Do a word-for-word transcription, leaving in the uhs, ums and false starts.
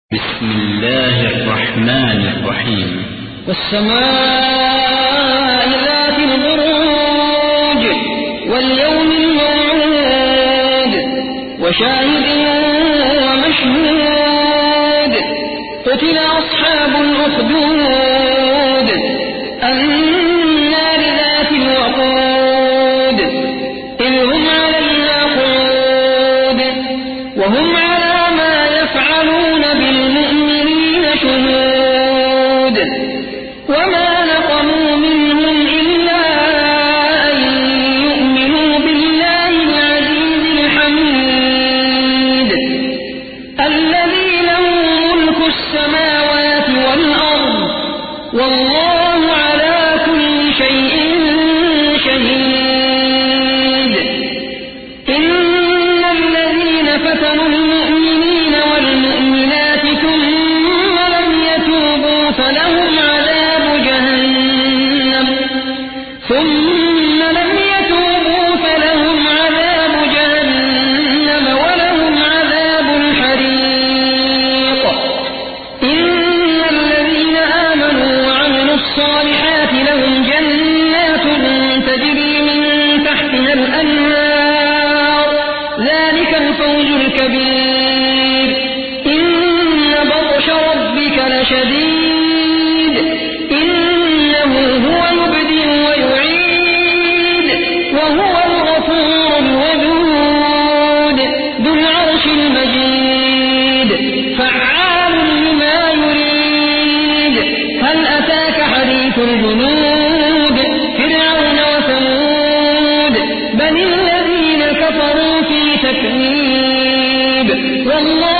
بسم الله الرحمن الرحيم والسماء ذات البروج واليوم الموعود وشاهد ومشهود قتل أصحاب الأخدود النار ذات الوقود إذ هم عليها قعود وهم على ما يفعلون بالمؤمنين شهود وما نقموا منهم إلا أن يؤمنوا بالله العزيز الحميد الذي له ملك السماوات والأرض والله على كل شيء شهيد إن الذين فتنوا المؤمنين والمؤمنات ثم لم يتوبوا فلهم عذاب جهنم ثم لم يتوبوا فلهم عذاب جهنم ولهم عذاب الحريق إن الذين آمنوا وعملوا الصالحات لهم جنات تجري من تحتها الأنهار ذلك الفوز الكبير إن بطش ربك لشديد إنه هو يبدئ ويعيد وهو الغفور الودود ذو العرش المجيد فعال لما يريد هل أتاك حديث الجنود فرعون وثمود بل الذين كفروا في تكذيب والله